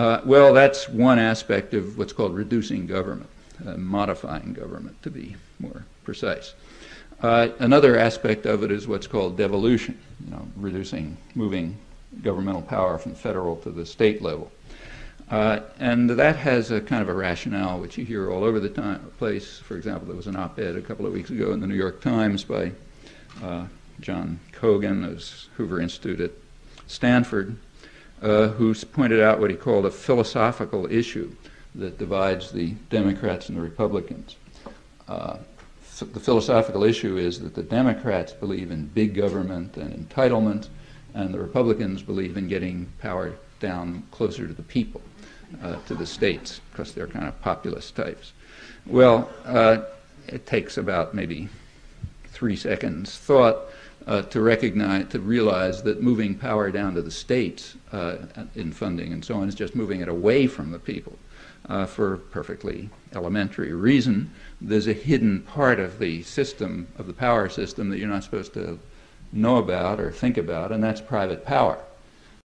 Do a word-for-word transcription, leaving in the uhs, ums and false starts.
Uh, well, that's one aspect of what's called reducing government, uh, modifying government, to be more precise. Uh, another aspect of it is what's called devolution, you know, reducing, moving governmental power from federal to the state level. Uh, and that has a kind of a rationale which you hear all over the time, place. For example, there was an op-ed a couple of weeks ago in the New York Times by uh, John Kogan of Hoover Institute at Stanford, uh, who pointed out what he called a philosophical issue that divides the Democrats and the Republicans. Uh, the philosophical issue is that the Democrats believe in big government and entitlement, and the Republicans believe in getting power down closer to the people, uh, to the states, because they're kind of populist types. Well, uh, it takes about maybe three seconds thought uh, to recognize, to realize that moving power down to the states uh, in funding and so on is just moving it away from the people. Uh, for a perfectly elementary reason. There's a hidden part of the system, of the power system, that you're not supposed to know about or think about, and that's private power.